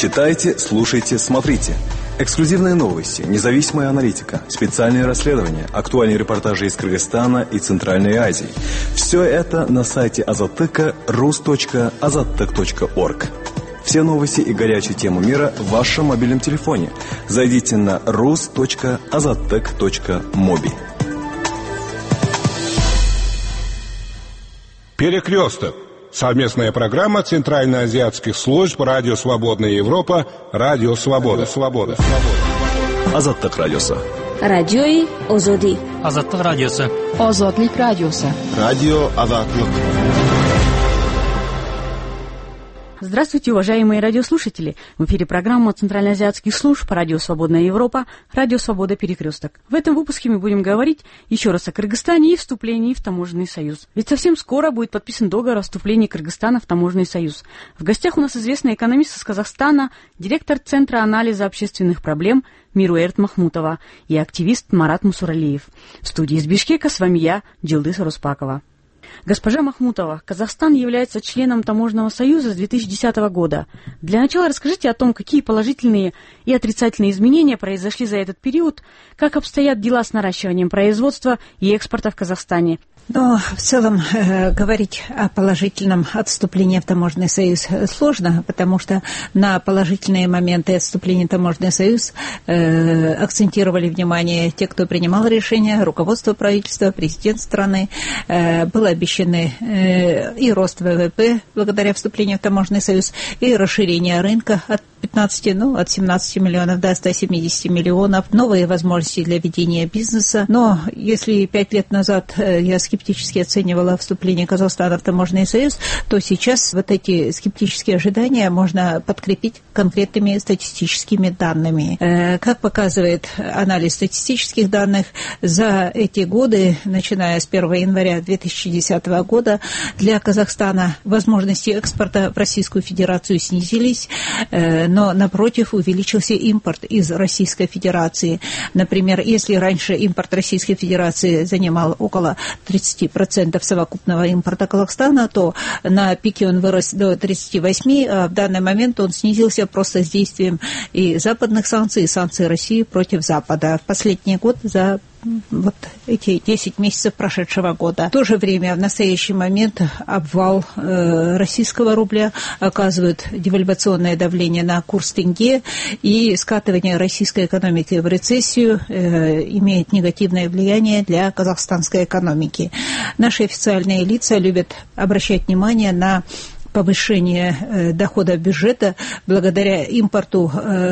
Читайте, слушайте, смотрите. Эксклюзивные новости, независимая аналитика, специальные расследования, актуальные репортажи из Кыргызстана и Центральной Азии. Все это на сайте Азаттыка rus.azattek.org. Все новости и горячие темы мира в вашем мобильном телефоне. Зайдите на rus.azattek.mobi. Перекресток. Совместная программа Центральноазиатских служб Радио Свободная Европа, Радио Свобода. Азаттык радиосы. Радиои Озоди. Азаттык радиосы. Озодлик радиосы. Радио Азаттык. Здравствуйте, уважаемые радиослушатели! В эфире программа Центральноазиатских служб Радио Свободная Европа, Радио Свобода Перекресток. В этом выпуске мы будем говорить еще раз о Кыргызстане и вступлении в Таможенный союз. Ведь совсем скоро будет подписан договор о вступлении Кыргызстана в Таможенный союз. В гостях у нас известный экономист из Казахстана, директор Центра анализа общественных проблем Мируэрт Махмутова и активист Марат Мусуралиев. В студии из Бишкека с вами я, Джилдыс Руспакова. Госпожа Махмутова, Казахстан является членом Таможенного союза с 2010 года. Для начала расскажите о том, какие положительные и отрицательные изменения произошли за этот период, как обстоят дела с наращиванием производства и экспорта в Казахстане. Но в целом говорить о положительном отступлении в Таможенный союз сложно, потому что на положительные моменты отступления в Таможенный союз акцентировали внимание те, кто принимал решения, руководство правительства, президент страны. Было обещано и рост ВВП благодаря вступлению в Таможенный союз, и расширение рынка от 17 миллионов до 170 миллионов, новые возможности для ведения бизнеса. Но если 5 лет назад я скептически оценивала вступление Казахстана в Таможенный союз, то сейчас вот эти скептические ожидания можно подкрепить конкретными статистическими данными. Как показывает анализ статистических данных, за эти годы, начиная с 1 января 2010 года, для Казахстана возможности экспорта в Российскую Федерацию снизились, но, напротив, увеличился импорт из Российской Федерации. Например, если раньше импорт Российской Федерации занимал около 30% совокупного импорта Казахстана, то на пике он вырос до 38%, а в данный момент он снизился просто с действием и западных санкций, и санкций России против Запада. В последний год за вот эти 10 месяцев прошедшего года. В то же время в настоящий момент обвал российского рубля оказывает девальвационное давление на курс тенге, и скатывание российской экономики в рецессию имеет негативное влияние для казахстанской экономики. Наши официальные лица любят обращать внимание на повышение дохода бюджета благодаря импорту,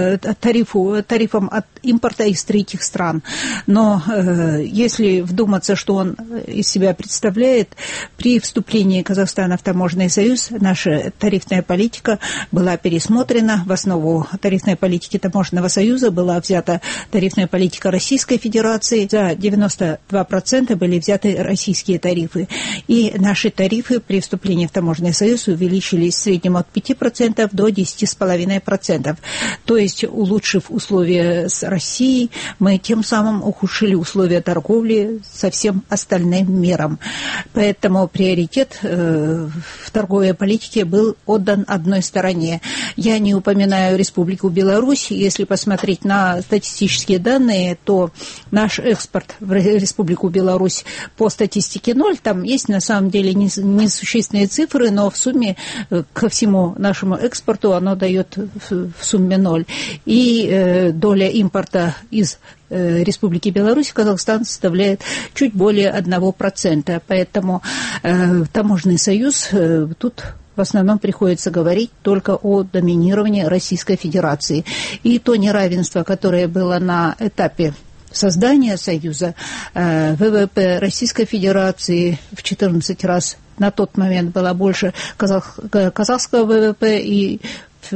тарифам от импорта из третьих стран. Но если вдуматься, что он из себя представляет, при вступлении Казахстана в Таможенный союз наша тарифная политика была пересмотрена. В основу тарифной политики Таможенного союза была взята тарифная политика Российской Федерации. За 92% были взяты российские тарифы. И наши тарифы при вступлении в Таможенный союз увеличились в среднем от 5% до 10,5%. То есть, улучшив условия с Россией, мы тем самым ухудшили условия торговли со всем остальным миром. Поэтому приоритет в торговой политике был отдан одной стороне. Я не упоминаю Республику Беларусь. Если посмотреть на статистические данные, то наш экспорт в Республику Беларусь по статистике 0. Там есть на самом деле несущественные цифры, но в сумме ко всему нашему экспорту оно дает в сумме 0. И доля импорта из Республики Беларусь Казахстан составляет чуть более 1%. Поэтому Таможенный союз тут в основном приходится говорить только о доминировании Российской Федерации. И то неравенство, которое было на этапе создания Союза, ВВП Российской Федерации в 14 раз на тот момент было больше казахского ВВП и в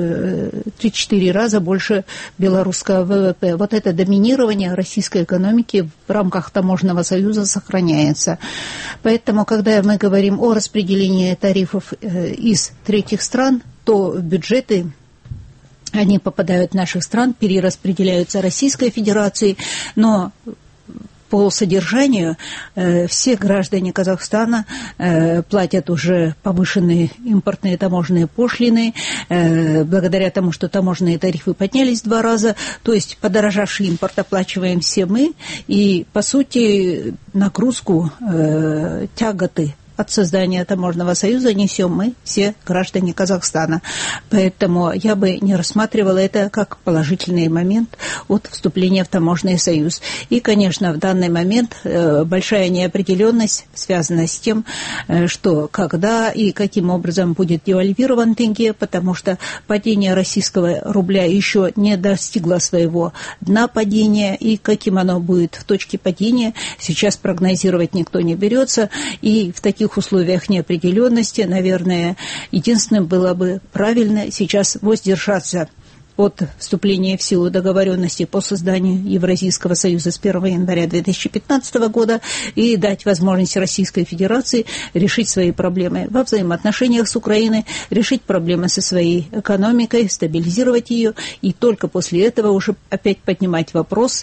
3-4 раза больше белорусского ВВП. Вот это доминирование российской экономики в рамках Таможенного союза сохраняется. Поэтому, когда мы говорим о распределении тарифов из третьих стран, то бюджеты они попадают в наших стран, перераспределяются Российской Федерации, но по содержанию все граждане Казахстана платят уже повышенные импортные таможенные пошлины, благодаря тому, что таможенные тарифы поднялись 2 раза, то есть подорожавший импорт оплачиваем все мы, и, по сути, нагрузку, тяготы от создания таможенного союза несем мы, все граждане Казахстана. Поэтому я бы не рассматривала это как положительный момент от вступления в таможенный союз. И, конечно, в данный момент большая неопределенность связана с тем, что когда и каким образом будет девальвирован тенге, потому что падение российского рубля еще не достигло своего дна падения, и каким оно будет в точке падения, сейчас прогнозировать никто не берется. И в таких условиях неопределенности, наверное, единственным было бы правильно сейчас воздержаться от вступления в силу договоренности по созданию Евразийского союза с 1 января 2015 года и дать возможность Российской Федерации решить свои проблемы во взаимоотношениях с Украиной, решить проблемы со своей экономикой, стабилизировать ее, и только после этого уже опять поднимать вопрос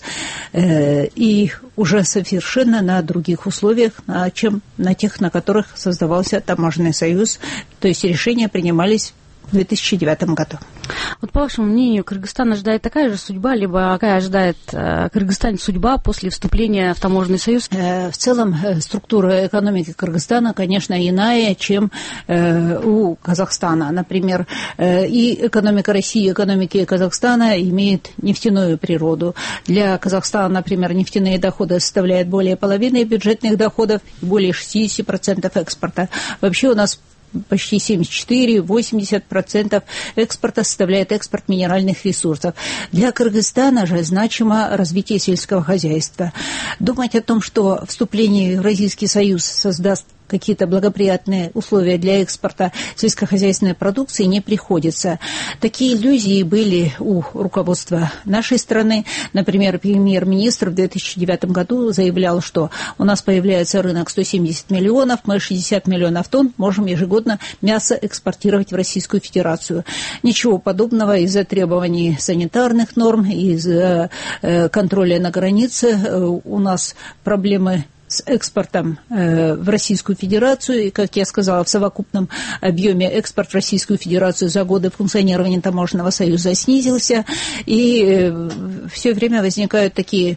и уже совершенно на других условиях, чем на тех, на которых создавался таможенный союз. То есть решения принимались в 2009 году. Вот по вашему мнению, Кыргызстан ожидает такая же судьба, либо какая ожидает Кыргызстан судьба после вступления в таможенный союз? В целом структура экономики Кыргызстана, конечно, иная, чем у Казахстана. Например, и экономика России, и экономики Казахстана имеет нефтяную природу. Для Казахстана, например, нефтяные доходы составляют более половины бюджетных доходов, более 60% экспорта. Вообще у нас почти 74-80% экспорта составляет экспорт минеральных ресурсов. Для Кыргызстана же значимо развитие сельского хозяйства. Думать о том, что вступление в Евразийский союз создаст какие-то благоприятные условия для экспорта сельскохозяйственной продукции, не приходится. Такие иллюзии были у руководства нашей страны. Например, премьер-министр в 2009 году заявлял, что у нас появляется рынок 170 миллионов, мы 60 миллионов тонн можем ежегодно мясо экспортировать в Российскую Федерацию. Ничего подобного из-за требований санитарных норм, из-за контроля на границе у нас проблемы с экспортом в Российскую Федерацию. И, как я сказала, в совокупном объеме экспорт в Российскую Федерацию за годы функционирования таможенного союза снизился. И все время возникают такие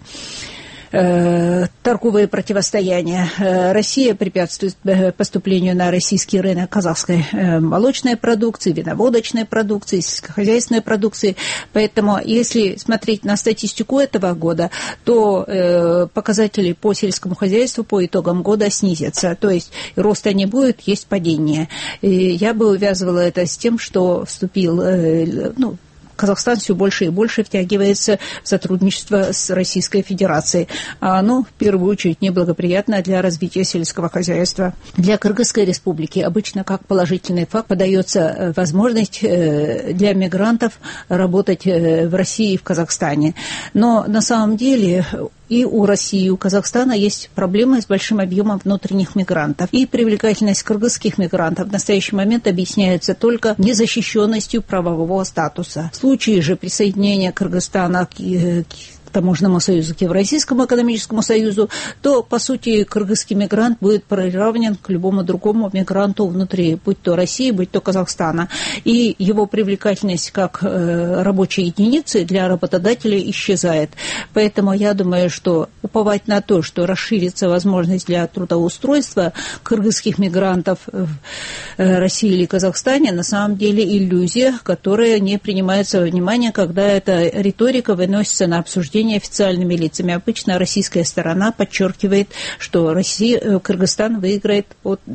торговые противостояния. Россия препятствует поступлению на российский рынок казахской молочной продукции, виноводочной продукции, сельскохозяйственной продукции. Поэтому, если смотреть на статистику этого года, то показатели по сельскому хозяйству по итогам года снизятся. То есть роста не будет, есть падение. И я бы увязывала это с тем, что вступил, Казахстан все больше и больше втягивается в сотрудничество с Российской Федерацией. А оно, в первую очередь, неблагоприятно для развития сельского хозяйства. Для Кыргызской республики обычно как положительный факт подается возможность для мигрантов работать в России и в Казахстане. Но на самом деле и у России, и у Казахстана есть проблемы с большим объемом внутренних мигрантов. И привлекательность кыргызских мигрантов в настоящий момент объясняется только незащищенностью правового статуса. В случае же присоединения Кыргызстана к таможенному союзу, к Евразийскому экономическому союзу, то, по сути, кыргызский мигрант будет приравнен к любому другому мигранту внутри, будь то России, будь то Казахстана. И его привлекательность как рабочей единицы для работодателей исчезает. Поэтому я думаю, что уповать на то, что расширится возможность для трудоустройства кыргызских мигрантов в России или Казахстане, на самом деле иллюзия, которая не принимается во внимание, когда эта риторика выносится на обсуждение официальными лицами. Обычно российская сторона подчеркивает, что Кыргызстан выиграет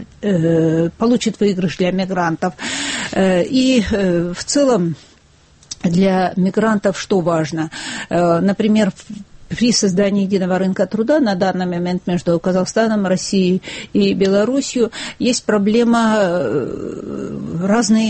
получит выигрыш для мигрантов. И в целом для мигрантов что важно? Например, при создании единого рынка труда на данный момент между Казахстаном, Россией и Белоруссией есть проблема разные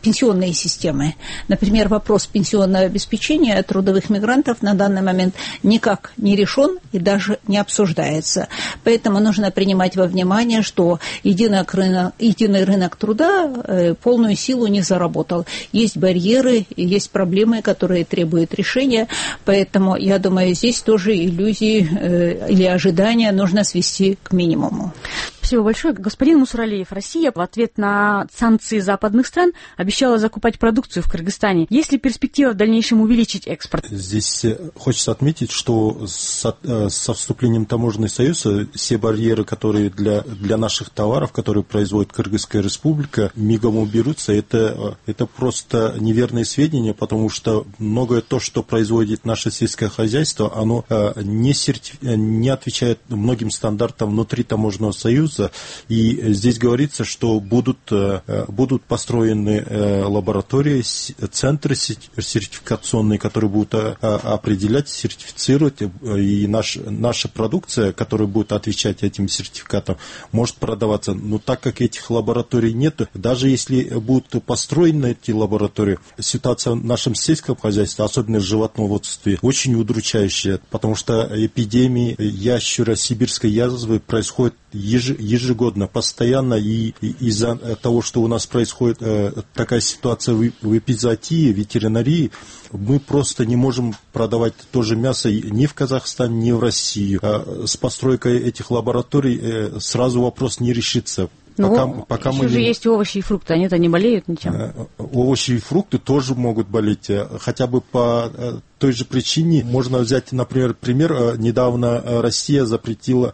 пенсионные системы. Например, вопрос пенсионного обеспечения трудовых мигрантов на данный момент никак не решен и даже не обсуждается. Поэтому нужно принимать во внимание, что единый рынок труда полную силу не заработал. Есть барьеры, есть проблемы, которые требуют решения. Поэтому, я думаю, здесь тоже иллюзии или ожидания нужно свести к минимуму. Спасибо большое. Господин Мусуралиев, Россия в ответ на санкции западных стран обещала закупать продукцию в Кыргызстане. Есть ли перспектива в дальнейшем увеличить экспорт? Здесь хочется отметить, что со вступлением в таможенный союз все барьеры, которые для наших товаров, которые производит Кыргызская республика, мигом уберутся. Это просто неверные сведения, потому что многое то, что производит наше сельское хозяйство, оно не отвечает многим стандартам внутри таможенного союза. И здесь говорится, что будут построены лаборатории, центры сертификационные, которые будут определять, сертифицировать, и наша продукция, которая будет отвечать этим сертификатам, может продаваться. Но так как этих лабораторий нет, даже если будут построены эти лаборатории, ситуация в нашем сельском хозяйстве, особенно в животноводстве, очень удручающая, потому что эпидемии ящера сибирской язвы происходят ежегодно, постоянно, и из-за того, что у нас происходит такая ситуация в эпизоотии, ветеринарии, мы просто не можем продавать то же мясо ни в Казахстан, ни в Россию. С постройкой этих лабораторий сразу вопрос не решится. Пока еще же есть овощи и фрукты, они-то не болеют ничем. Овощи и фрукты тоже могут болеть, хотя бы по той же причине. Можно взять, например, пример. Недавно Россия запретила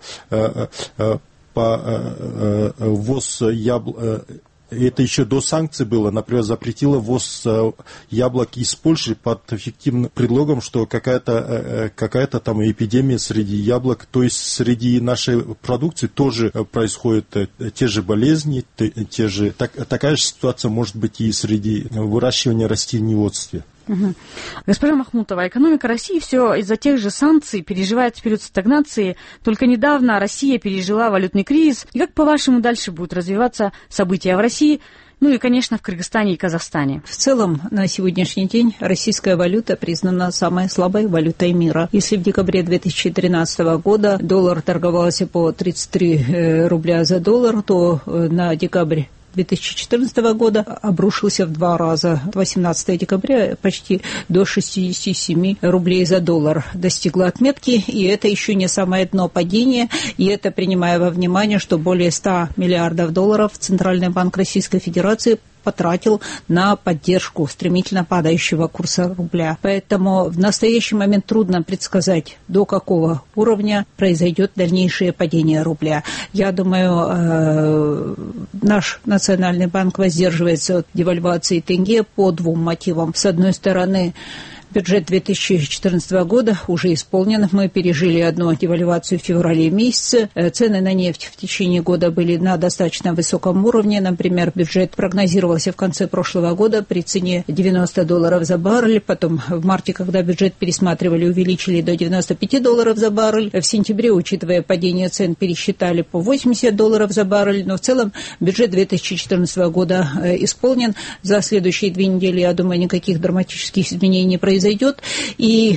ввоз яблок. Это еще до санкций было, например, запретила ввоз яблок из Польши под фиктивным предлогом, что какая-то там эпидемия среди яблок, то есть среди нашей продукции тоже происходят те же болезни, такая же ситуация может быть и среди выращивания растениеводства. Угу. Госпожа Махмутова, экономика России все из-за тех же санкций переживает период стагнации. Только недавно Россия пережила валютный кризис. И как, по-вашему, дальше будут развиваться события в России? Ну и, конечно, в Кыргызстане и Казахстане. В целом, на сегодняшний день российская валюта признана самой слабой валютой мира. Если в декабре 2013 года доллар торговался по 33 рубля за доллар, то на декабрь 2014 года обрушился в 2 раза. 18 декабря почти до 67 рублей за доллар достигло отметки, и это еще не самое дно падения, и это принимая во внимание, что более 100 миллиардов долларов Центральный банк Российской Федерации потратил на поддержку стремительно падающего курса рубля. Поэтому в настоящий момент трудно предсказать, до какого уровня произойдет дальнейшее падение рубля. Я думаю, наш Национальный банк воздерживается от девальвации тенге по 2 мотивам. С одной стороны, бюджет 2014 года уже исполнен. Мы пережили одну девальвацию в феврале месяце. Цены на нефть в течение года были на достаточно высоком уровне. Например, бюджет прогнозировался в конце прошлого года при цене $90 за баррель. Потом в марте, когда бюджет пересматривали, увеличили до $95 за баррель. В сентябре, учитывая падение цен, пересчитали по $80 за баррель. Но в целом бюджет 2014 года исполнен. За следующие 2 недели, я думаю, никаких драматических изменений не произойдет. И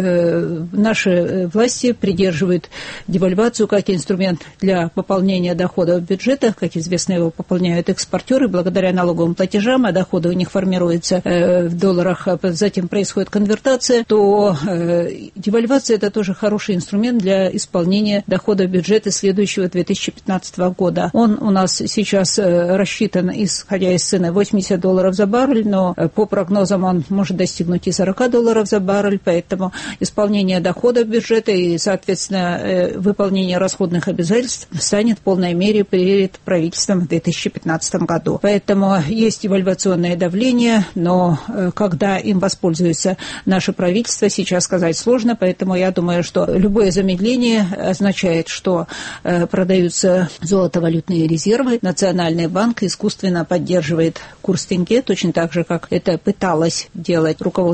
наши власти придерживают девальвацию как инструмент для пополнения доходов бюджета. Как известно, его пополняют экспортеры благодаря налоговым платежам, а доходы у них формируются в долларах, а затем происходит конвертация, то девальвация – это тоже хороший инструмент для исполнения доходов бюджета следующего 2015 года. Он у нас сейчас рассчитан, исходя из цены, $80 за баррель, но по прогнозам он может достигнуть и $40 за баррель, поэтому исполнение доходов бюджета и, соответственно, выполнение расходных обязательств станет в полной мере перед правительством в 2015 году. Поэтому есть девальвационное давление, но когда им воспользуется наше правительство, сейчас сказать сложно, поэтому я думаю, что любое замедление означает, что продаются золотовалютные резервы. Национальный банк искусственно поддерживает курс тенге, точно так же, как это пыталось делать руководство Центрального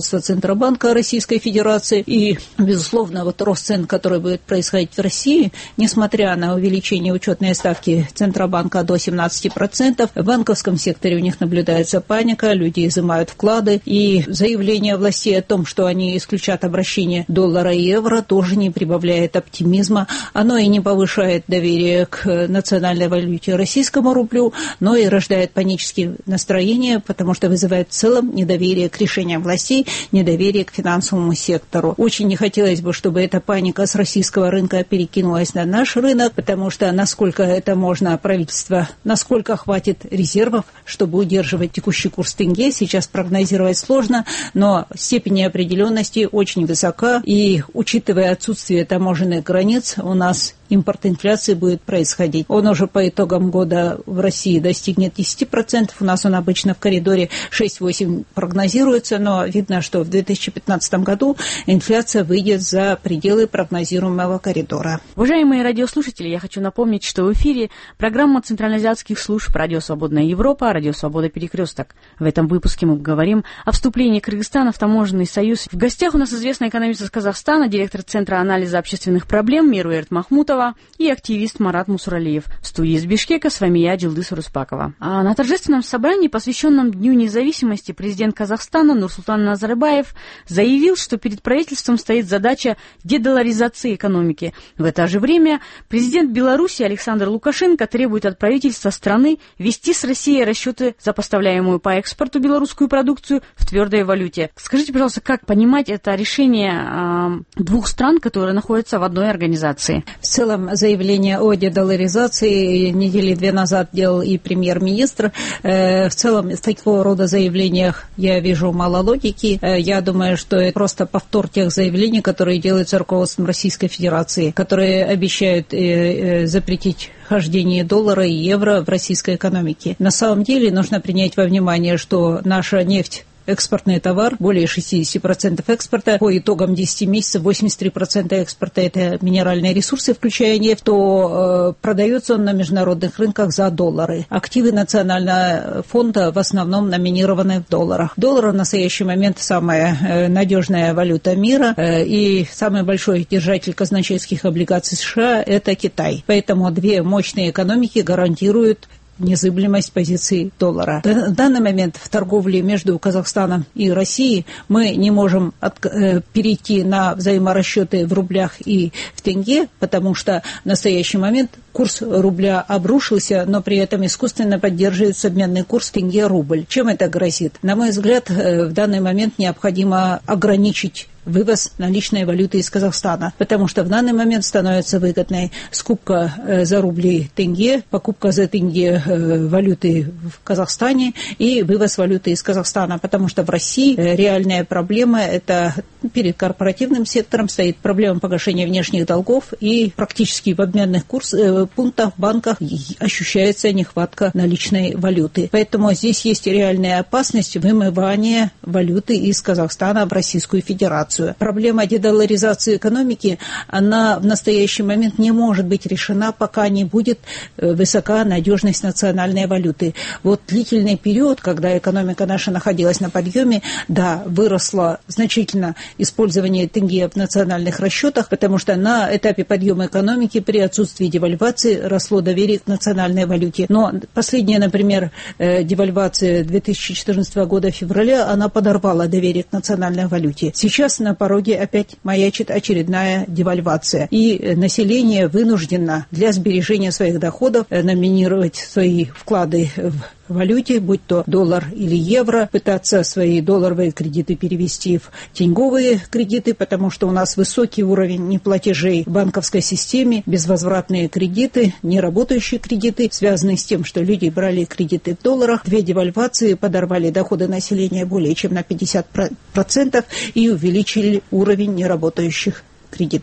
Центробанка Российской Федерации. И, безусловно, вот рост цен, который будет происходить в России, несмотря на увеличение учетной ставки Центробанка до 17%, в банковском секторе у них наблюдается паника, люди изымают вклады, и заявление властей о том, что они исключат обращение доллара и евро, тоже не прибавляет оптимизма. Оно и не повышает доверие к национальной валюте российскому рублю, но и рождает панические настроения, потому что вызывает в целом недоверие к решениям властей, недоверие к финансовому сектору. Очень не хотелось бы, чтобы эта паника с российского рынка перекинулась на наш рынок, потому что насколько это можно правительство, насколько хватит резервов, чтобы удерживать текущий курс тенге, сейчас прогнозировать сложно, но степень неопределенности очень высока, и учитывая отсутствие таможенных границ, у нас импорт инфляции будет происходить. Он уже по итогам года в России достигнет 10%. У нас он обычно в коридоре 6-8 прогнозируется, но видно, что в 2015 году инфляция выйдет за пределы прогнозируемого коридора. Уважаемые радиослушатели, я хочу напомнить, что в эфире программа центральноазиатских служб «Радио Свободная Европа», «Радио Свобода Перекресток». В этом выпуске мы говорим о вступлении Кыргызстана в таможенный союз. В гостях у нас известная экономист из Казахстана, директор Центра анализа общественных проблем Меруерт Махмутова и активист Марат Мусуралиев. В студии из Бишкека с вами я, Джилдыс Руспакова. А на торжественном собрании, посвященном Дню независимости, президент Казахстана Нурсултан Назарбаев заявил, что перед правительством стоит задача дедоларизации экономики. В это же время президент Беларуси Александр Лукашенко требует от правительства страны вести с Россией расчеты за поставляемую по экспорту белорусскую продукцию в твердой валюте. Скажите, пожалуйста, как понимать это решение двух стран, которые находятся в одной организации? В целом заявление о дедоларизации недели 2 назад делал и премьер-министр. В целом в такого рода заявлениях я вижу мало логики. Я думаю, что это просто повтор тех заявлений, которые делаются руководством Российской Федерации, которые обещают запретить хождение доллара и евро в российской экономике. На самом деле нужно принять во внимание, что наша нефть экспортный товар, более 60% экспорта, по итогам 10 месяцев 83% экспорта – это минеральные ресурсы, включая нефть, то продается он на международных рынках за доллары. Активы национального фонда в основном номинированы в долларах. Доллар в настоящий момент самая надежная валюта мира, и самый большой держатель казначейских облигаций США – это Китай. Поэтому две мощные экономики гарантируют незыблемость позиции доллара. В данный момент в торговле между Казахстаном и Россией мы не можем перейти на взаиморасчеты в рублях и в тенге, потому что в настоящий момент курс рубля обрушился, но при этом искусственно поддерживается обменный курс тенге-рубль. Чем это грозит? На мой взгляд, в данный момент необходимо ограничить вывоз наличной валюты из Казахстана, потому что в данный момент становится выгодной скупка за рубли тенге, покупка за тенге валюты в Казахстане и вывоз валюты из Казахстана, потому что в России реальная проблема – это перед корпоративным сектором стоит проблема погашения внешних долгов, и практически в обменных пунктах, в банках ощущается нехватка наличной валюты. Поэтому здесь есть реальная опасность вымывания валюты из Казахстана в Российскую Федерацию. Проблема дедоларизации экономики, она в настоящий момент не может быть решена, пока не будет высока надежность национальной валюты. Вот длительный период, когда экономика наша находилась на подъеме, да, выросло значительно использование тенге в национальных расчетах, потому что на этапе подъема экономики при отсутствии девальвации росло доверие к национальной валюте. Но последняя, например, девальвация 2014 года февраля, она подорвала доверие к национальной валюте. Сейчас на пороге опять маячит очередная девальвация. И население вынуждено для сбережения своих доходов номинировать свои вклады в валюте, будь то доллар или евро, пытаться свои долларовые кредиты перевести в тенговые кредиты, потому что у нас высокий уровень неплатежей в банковской системе, безвозвратные кредиты, неработающие кредиты, связанные с тем, что люди брали кредиты в долларах. Две девальвации подорвали доходы населения более чем на 50% и увеличили уровень неработающих кредитов.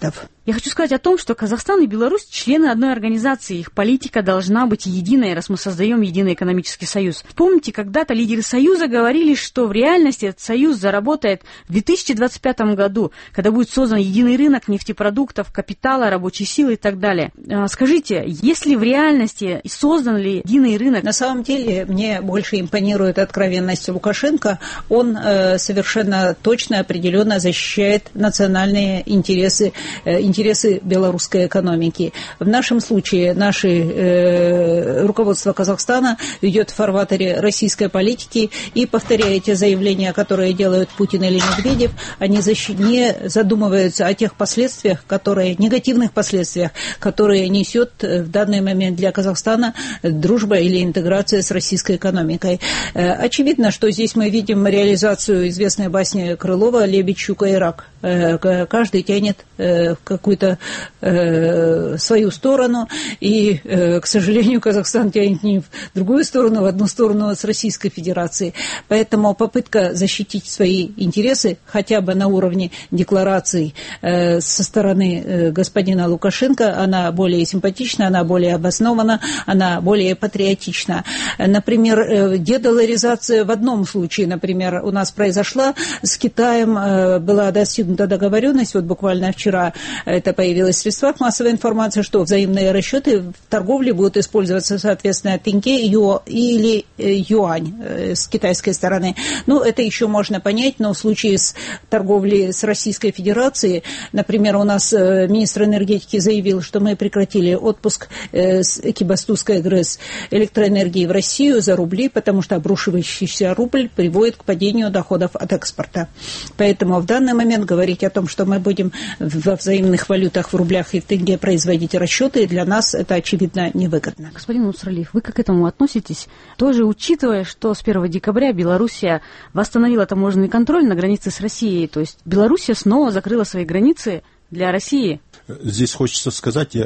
Я хочу сказать о том, что Казахстан и Беларусь члены одной организации. Их политика должна быть единой, раз мы создаем единый экономический союз. Помните, когда-то лидеры союза говорили, что в реальности этот союз заработает в 2025 году, когда будет создан единый рынок нефтепродуктов, капитала, рабочей силы и так далее. Скажите, если в реальности создан ли единый рынок? На самом деле, мне больше импонирует откровенность Лукашенко. Он совершенно точно, определенно защищает национальные интересы белорусской экономики. В нашем случае руководство Казахстана идет в фарватере российской политики, и, повторяя те заявления, которые делают Путин или Медведев, они не задумываются о тех последствиях, негативных последствиях, которые несет в данный момент для Казахстана дружба или интеграция с российской экономикой. Очевидно, что здесь мы видим реализацию известной басни Крылова «Лебедь, щука и рак». Каждый тянет какую-то свою сторону, и, к сожалению, Казахстан тянет не в другую сторону, в одну сторону с Российской Федерацией. Поэтому попытка защитить свои интересы хотя бы на уровне деклараций со стороны господина Лукашенко, она более симпатична, она более обоснована, она более патриотична. Например, дедоларизация в одном случае, например, у нас произошла с Китаем, была достигнута договоренность, вот буквально вчера это появилось в средствах массовой информации, что взаимные расчеты в торговле будут использоваться, соответственно, тенге или юань с китайской стороны. Ну, это еще можно понять, но в случае с торговлей с Российской Федерацией, например, у нас министр энергетики заявил, что мы прекратили отпуск с Экибастузской ГРЭС электроэнергии в Россию за рубли, потому что обрушивающийся рубль приводит к падению доходов от экспорта. Поэтому в данный момент говорить о том, что мы будем во взаимных валютах в рублях и в тенге производить расчеты, для нас это, очевидно, невыгодно. Господин Мусралиев, вы как к этому относитесь? Тоже учитывая, что с 1 декабря Белоруссия восстановила таможенный контроль на границе с Россией, то есть Белоруссия снова закрыла свои границы для России? Здесь хочется сказать,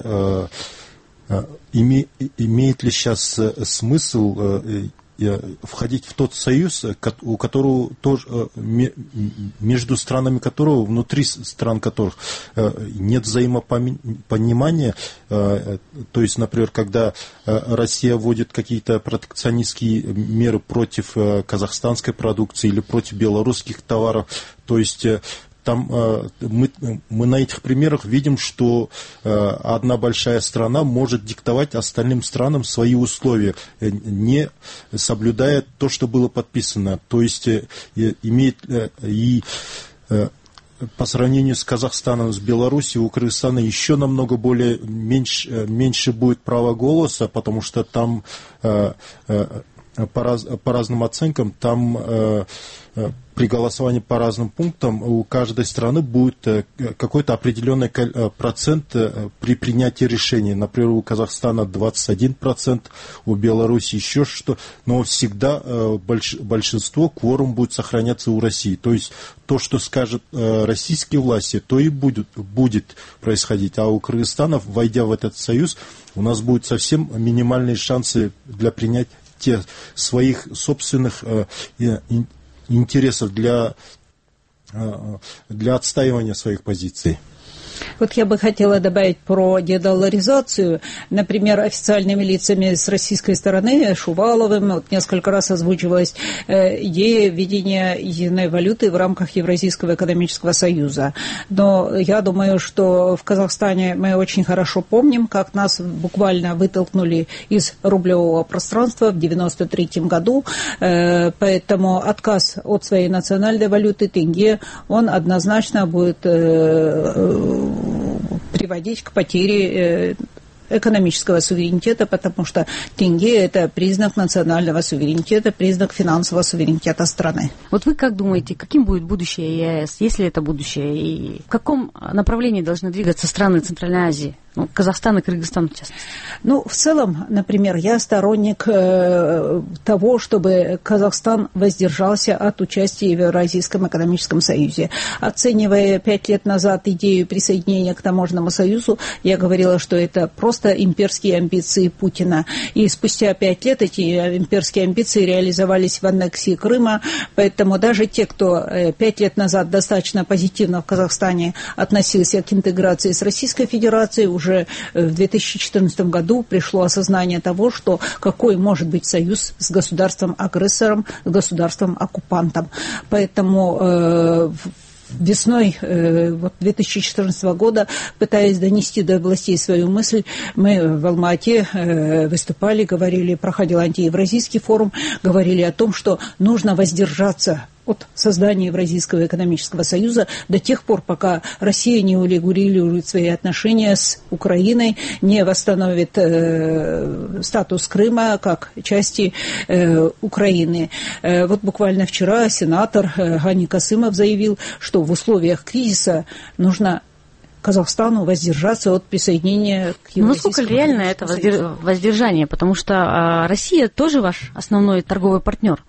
имеет ли сейчас смысл входить в тот союз, у которого тоже, между странами которого, внутри стран которых нет взаимопонимания, то есть, например, когда Россия вводит какие-то протекционистские меры против казахстанской продукции или против белорусских товаров, то есть там мы на этих примерах видим, что одна большая страна может диктовать остальным странам свои условия, не соблюдая то, что было подписано. То есть по сравнению с Казахстаном, с Белоруссией, у Кыргызстана еще намного меньше будет права голоса, потому что там по разным оценкам, там при голосовании по разным пунктам у каждой страны будет какой-то определенный процент при принятии решений. Например, у Казахстана 21%, у Беларуси еще что, но всегда большинство, кворум будет сохраняться у России. То есть то, что скажут российские власти, то и будет происходить. А у Кыргызстана, войдя в этот союз, у нас будут совсем минимальные шансы для принятия своих собственных интересов для отстаивания своих позиций. Вот я бы хотела добавить про дедоларизацию. Например, официальными лицами с российской стороны, Шуваловым, вот несколько раз озвучивалась идея введения единой валюты в рамках Евразийского экономического союза. Но я думаю, что в Казахстане мы очень хорошо помним, как нас буквально вытолкнули из рублевого пространства в 1993 году. Поэтому отказ от своей национальной валюты, тенге, он однозначно будет приводить к потере экономического суверенитета, потому что тенге – это признак национального суверенитета, признак финансового суверенитета страны. Вот вы как думаете, каким будет будущее ЕАЭС, если это будущее, и в каком направлении должны двигаться страны Центральной Азии? Казахстан и Кыргызстан в частности? В целом, например, я сторонник того, чтобы Казахстан воздержался от участия в Евразийском экономическом союзе. Оценивая 5 лет назад идею присоединения к таможенному союзу, я говорила, что это просто имперские амбиции Путина. И спустя 5 лет эти имперские амбиции реализовались в аннексии Крыма, поэтому даже те, кто 5 лет назад достаточно позитивно в Казахстане относился к интеграции с Российской Федерацией, уже в 2014 году пришло осознание того, что какой может быть союз с государством-агрессором, с государством-оккупантом. Поэтому весной 2014 года, пытаясь донести до властей свою мысль, мы в Алма-Ате выступали, говорили, проходил антиевразийский форум, говорили о том, что нужно воздержаться от создания Евразийского экономического союза до тех пор, пока Россия не урегулирует свои отношения с Украиной, не восстановит статус Крыма как части Украины. Буквально вчера сенатор Гани Касымов заявил, что в условиях кризиса нужно Казахстану воздержаться от присоединения к Евразийскому союзу. Насколько реально это воздержание? Потому что Россия тоже ваш основной торговый партнер.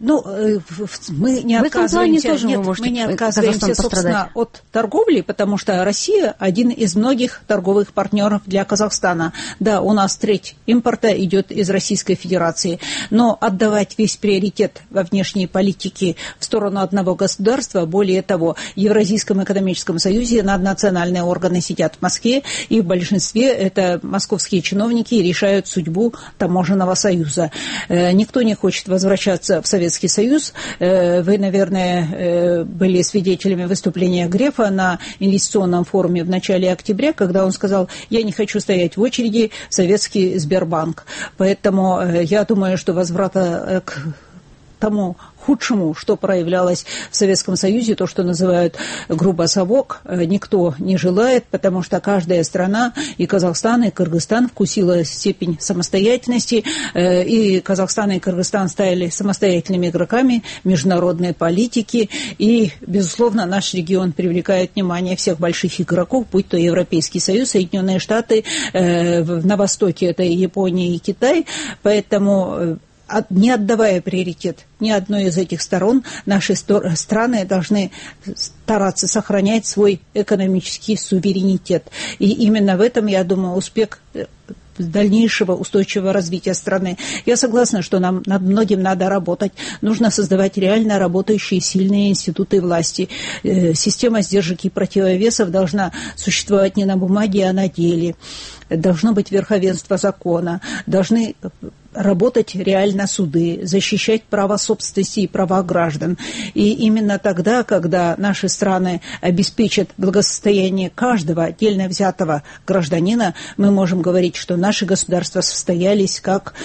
Мы не отказываемся, собственно, от торговли, потому что Россия один из многих торговых партнеров для Казахстана. Да, у нас треть импорта идет из Российской Федерации, но отдавать весь приоритет во внешней политике в сторону одного государства, более того, в Евразийском экономическом союзе наднациональные органы сидят в Москве, и в большинстве это московские чиновники решают судьбу таможенного союза. Никто не хочет возвращаться в Советский Союз. Вы, наверное, были свидетелями выступления Грефа на инвестиционном форуме в начале октября, когда он сказал: я не хочу стоять в очереди в советский Сбербанк. Поэтому я думаю, что возврата к тому худшему, что проявлялось в Советском Союзе, то, что называют грубо совок, никто не желает, потому что каждая страна, и Казахстан, и Кыргызстан, вкусила степень самостоятельности, и Казахстан и Кыргызстан стали самостоятельными игроками международной политики, и, безусловно, наш регион привлекает внимание всех больших игроков, будь то Европейский Союз, Соединенные Штаты, на востоке это и Япония, и Китай, поэтому не отдавая приоритет ни одной из этих сторон, наши страны должны стараться сохранять свой экономический суверенитет. И именно в этом, я думаю, успех дальнейшего устойчивого развития страны. Я согласна, что нам над многим надо работать. Нужно создавать реально работающие сильные институты власти. Система сдержек и противовесов должна существовать не на бумаге, а на деле. Должно быть верховенство закона. Должны работать реально суды, защищать право собственности и права граждан. И именно тогда, когда наши страны обеспечат благосостояние каждого отдельно взятого гражданина, мы можем говорить, что наши государства состоялись как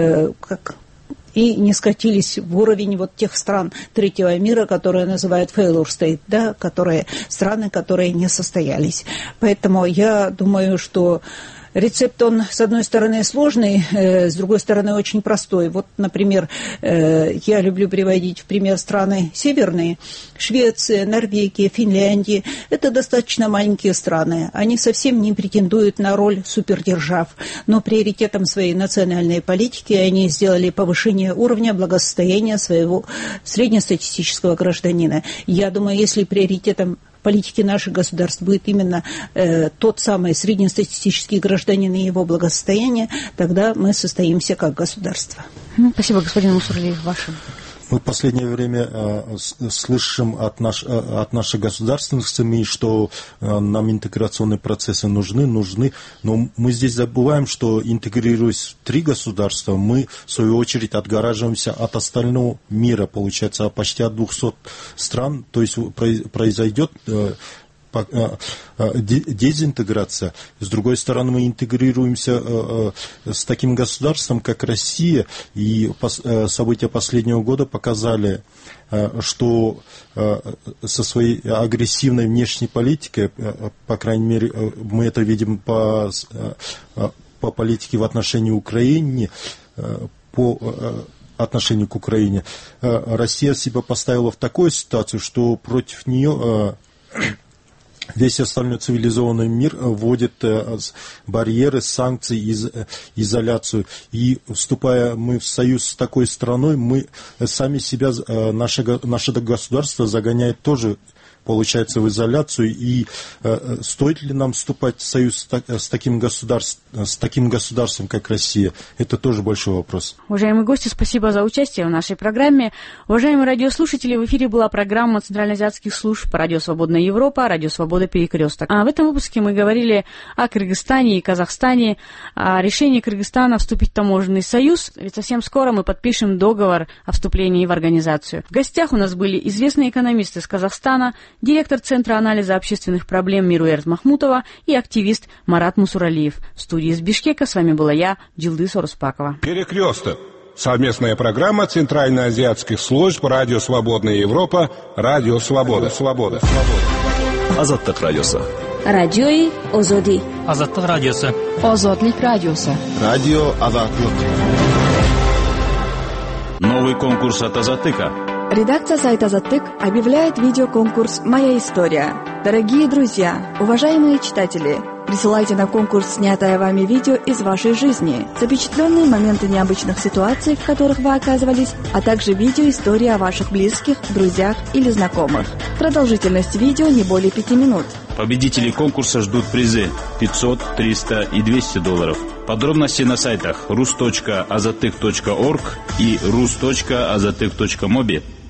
и не скатились в уровень тех стран третьего мира, которые называют failure state, да, страны, которые не состоялись. Поэтому я думаю, что рецепт, он, с одной стороны, сложный, с другой стороны, очень простой. Например, я люблю приводить в пример страны северные. Швеция, Норвегия, Финляндия. Это достаточно маленькие страны. Они совсем не претендуют на роль супердержав. Но приоритетом своей национальной политики они сделали повышение уровня благосостояния своего среднестатистического гражданина. Я думаю, если приоритетом политики наших государств будет именно тот самый среднестатистический гражданин и его благосостояние, тогда мы состоимся как государство. Спасибо, господин Мусурлиев, ваше. Мы в последнее время слышим от наших государственных СМИ, что нам интеграционные процессы нужны, но мы здесь забываем, что, интегрируясь в 3 государства, мы, в свою очередь, отгораживаемся от остального мира, получается, почти от 200 стран, то есть произойдет дезинтеграция. С другой стороны, мы интегрируемся с таким государством, как Россия, и события последнего года показали, что со своей агрессивной внешней политикой, по крайней мере, мы это видим по политике в отношении Украины, по отношению к Украине, Россия себя поставила в такую ситуацию, что против нее весь остальной цивилизованный мир вводит барьеры, санкции, изоляцию. И вступая мы в союз с такой страной, мы сами себя, наше государство загоняет тоже, получается, в изоляцию. И стоит ли нам вступать в союз с таким государством, как Россия? Это тоже большой вопрос. Уважаемые гости, спасибо за участие в нашей программе. Уважаемые радиослушатели, в эфире была программа Центральноазиатских служб «Радио Свободная Европа», «Радио Свобода. Перекресток». А в этом выпуске мы говорили о Кыргызстане и Казахстане, о решении Кыргызстана вступить в таможенный союз, ведь совсем скоро мы подпишем договор о вступлении в организацию. В гостях у нас были известные экономисты из Казахстана, директор Центра анализа общественных проблем Мируэрт Махмутова и активист Марат Мусуралиев. В студии из Бишкека с вами была я, Джилдыс Орыспакова. «Перекресток». Совместная программа Центральноазиатских служб «Радио Свободная Европа», «Радио Свобода». Азаттык радиосы. Радиои Озоди. Азаттык радиосы. Озодлик радиосы. Радио Азаттык. Новый конкурс от Азаттыка. Редакция сайта «Азаттык» объявляет видеоконкурс «Моя история». Дорогие друзья, уважаемые читатели, присылайте на конкурс снятое вами видео из вашей жизни, запечатленные моменты необычных ситуаций, в которых вы оказывались, а также видео истории о ваших близких, друзьях или знакомых. Продолжительность видео не более 5 минут. Победители конкурса ждут призы $500, $300 и $200. Подробности на сайтах rus.azatyk.org и rus.azatyk.mobi.